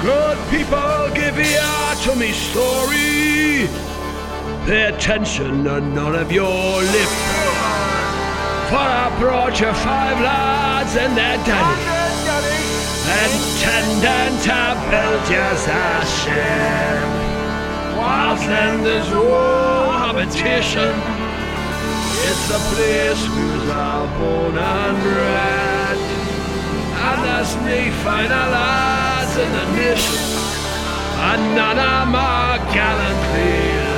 Good people, give ear to me story. Pay attention and none of your lip. For I brought you 5 lads and their daddy, intending to build you a ship. Whilst then there's no habitation, it's the place we was all born and bred. And there's nae finer lads in the nation, and none of more gallantly led.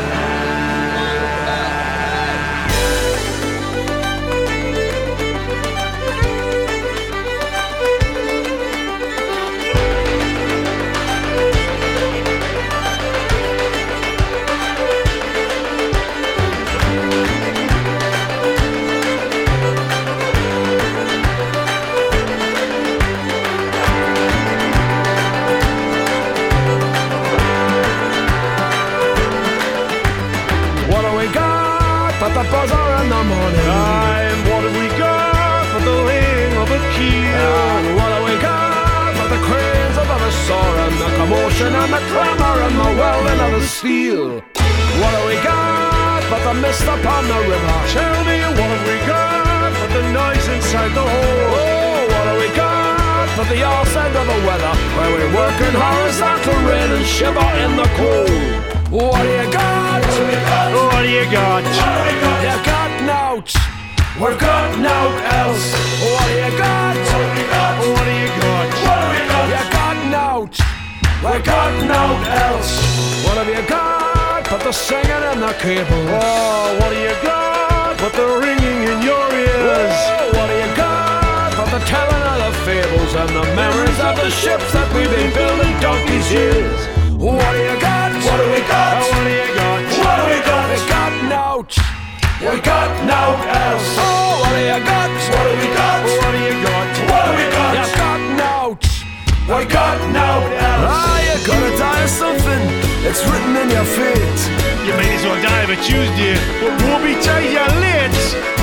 But the buzzer in the morning Time, what have we got for the ring of a keel? And what have we got for the cranes of the soar and the commotion and the clamour and the welding of the steel? What have we got for the mist upon the river? Tell me, what have we got for the noise inside the hole? Oh, what have we got for the arse end of the weather, where we work in horizontal rain and shiver in the cold? What do you got? What do you got? You got nought. We're got nought else. What do you got? What do you got? You got nought. We got nought else. What have you got but the singing in the cables? Oh, what do you got but the ringing in your ears? Oh, what do you got but the telling of the fables and the memories of the ships that we've been building donkey's years? What do you got? What do we got? What do you got? What do we got? We got nought. We got nought else. Oh, what do you got? What do we got? What do you got? What do we got? You got nought. We got nought else. Ah, you gotta die of something. It's written in your fate. You may as well die of a Tuesday, but won't be till you're late.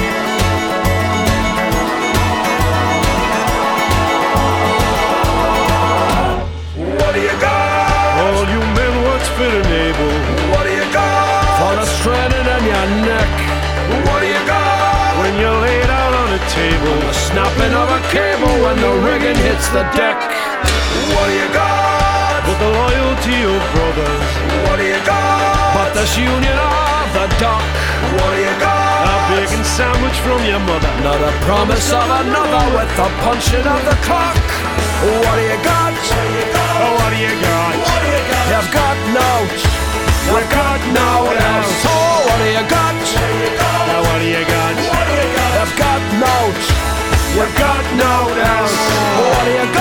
What do you got? All you men what's fit and able. What do you got? For the straining in your neck. What do you got? When you're laid out on a table. The snapping of a cable when the rigging hits the deck. What do you got? With the loyalty of brothers. What do you got? But this union of the dock. What do you got? A bacon sandwich from your mother. Not a promise of another with the punching of the clock. What do you got? Oh, what do you got? What do you got? You've got nought. We've got nought else. Oh, what do you got? Now what do you got? What do you got? You've got nought. You've got nought else. What do you got?